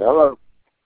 Hello.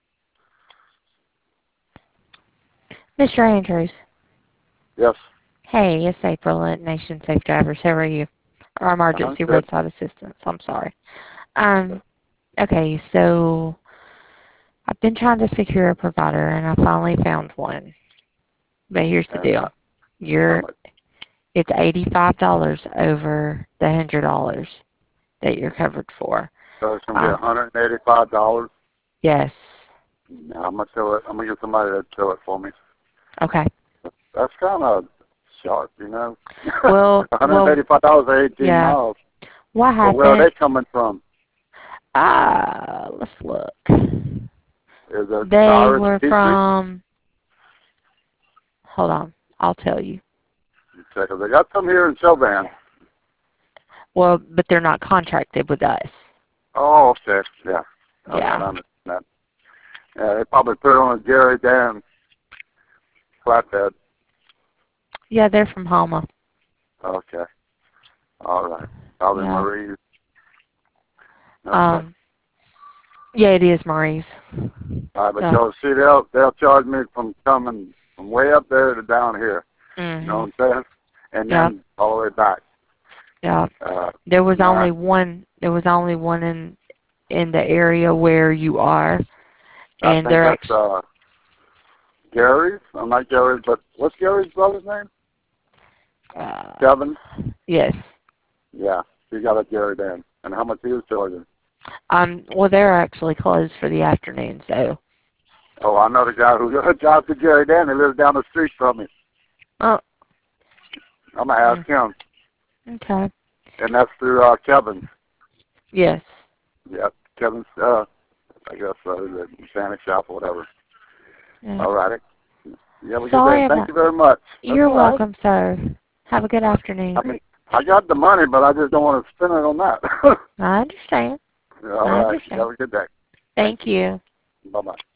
Mr. Andrews. Yes. Hey, it's April at Nation Safe Drivers. How are you? Or Emergency Good. Roadside Assistance. I'm sorry. Okay, so I've been trying to secure a provider, and I finally found one. But here's the deal. It's $85 over the $100 that you're covered for. So it's going to be $185? Yes. I'm going to tell it. I'm going to get somebody to tell it for me. Okay. That's kind of sharp, you know. Well, $185 for 18 miles. What happened? Well, where are they coming from? Let's look. Is it They Cyrus were Petrie? from, hold on, I'll tell you. Because they got some here in Chauvin. Well, but they're not contracted with us. Oh, okay. Yeah. Yeah. I understand that. Yeah, they probably put it on a Jerry Dan flatbed. Yeah, they're from Homa. Okay. All right. Probably Marie's. Okay. Yeah, it is Marie's. All right, but so see, they'll charge me from coming from way up there to down here. Mm-hmm. You know what I'm saying? And then all the way back. Yeah. There was only one. There was only one in the area where you are, and I think that's Gary's. I'm not Gary's, but what's Gary's brother's name? Kevin. Yes. Yeah, he got a Jerry Dan. And how much he was charging? Well, they're actually closed for the afternoon, so. Oh, I know the guy who got a job to Jerry Dan. He lives down the street from me. Oh. I'm gonna ask him. Okay. And that's through Kevin. Yes. Yep, Kevin's. I guess the mechanic shop or whatever. Yeah. All righty. You have a Sorry good day. Thank you very much. You're welcome, sir. Have a good afternoon. I mean, I got the money, but I just don't want to spend it on that. I understand. All right. Have a good day. Thank you. Bye-bye.